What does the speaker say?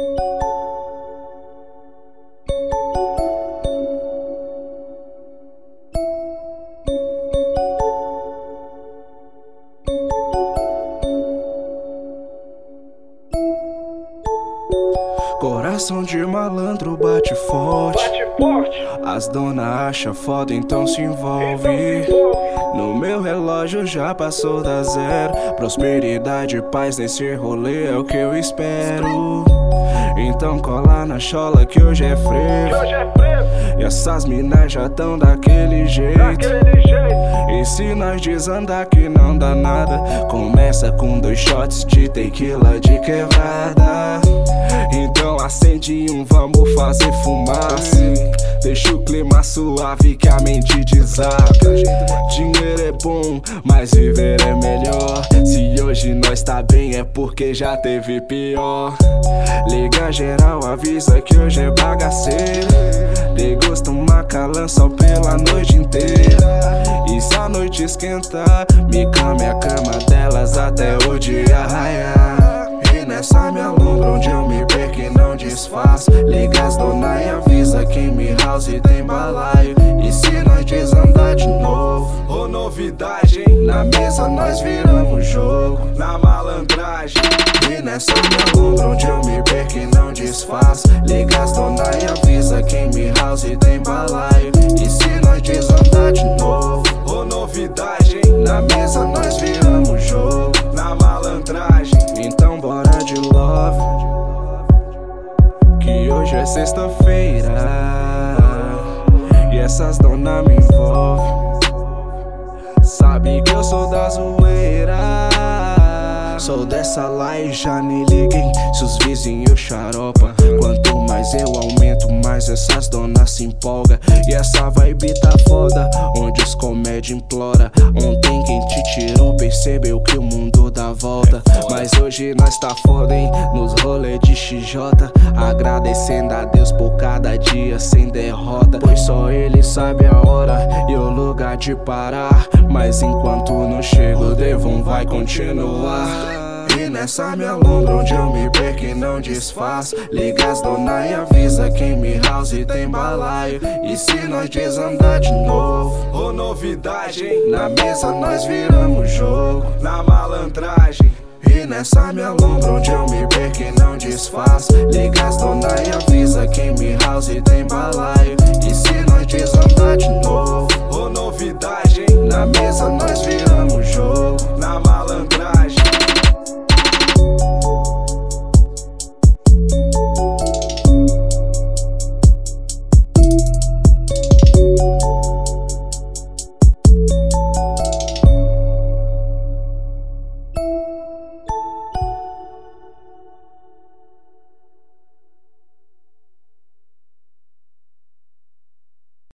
Coração de malandro bate forte. As dona acha foda, então se envolve. No meu relógio já passou da zero. Prosperidade e paz nesse rolê é o que eu espero. Então cola na chola que hoje é frevo. E essas minas já tão daquele jeito. E se nós desandar que não dá nada, começa com 2 shots de tequila de quebrada. Então acende um, vamos fazer fumaça. Deixa o clima suave que a mente desata. Dinheiro é bom, mas viver é melhor. Se hoje nós tá bem é porque já teve pior. Liga geral, avisa que hoje é bagaceiro. Degusta uma calã só pela noite inteira. E se a noite esquentar, me came a cama delas até o dia raiar. E nessa minha lombra onde eu me perco e não desfaço. Liga as dona e avisa que me house tem balaio. E se nós desandar de novo, ô novidade, hein? Na mesa nós viramos jogo, na malandragem. E nessa minha lombra onde eu me perco e não desfaço. Liga as dona e avisa que me house tem balaio. E se nós desandar de novo, ô novidade, hein? Na mesa nós viramos jogo, na malandragem. Então bora de love, que hoje é sexta-feira. E essas dona me envolvem. Sabe que eu sou da zoeira. Sou dessa lá e já nem liguei se os vizinhos xaropa. Quanto mais eu aumento, mais essas donas se empolga. E essa vibe tá foda, onde os comédia implora. Ontem quem te tirou percebeu que o mundo dá volta. Mas hoje nós tá foda, hein, nos rolê de XJ. Agradecendo a Deus por cada dia sem derrota. Pois só ele sabe a hora e o lugar de parar. Mas enquanto não chega o Devon vai continuar. E nessa minha lombra onde eu me perco e não desfaço. Liga as dona e avisa quem me house tem balaio. E se nós desandar de novo, ô novidade, hein? Na mesa nós viramos jogo, na malandragem. E nessa minha lombra onde eu me perco e não desfaço. Liga as dona e avisa quem me house tem balaio. E se nós desandar de novo, ô novidade, hein? Na mesa nós viramos jogo, na malandragem.